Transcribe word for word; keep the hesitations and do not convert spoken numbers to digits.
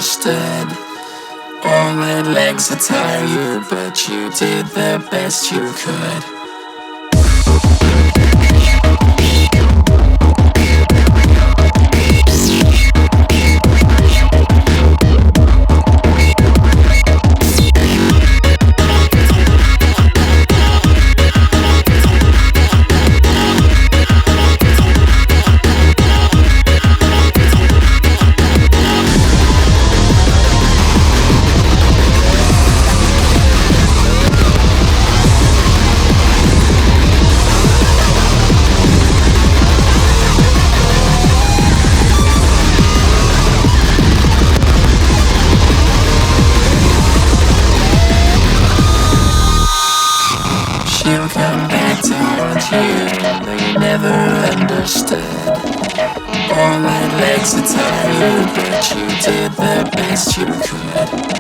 understood. All my legs are tired, but you did the best you could. She'll come back to haunt you, though you never understood. All my legs are tired, but you did the best you could.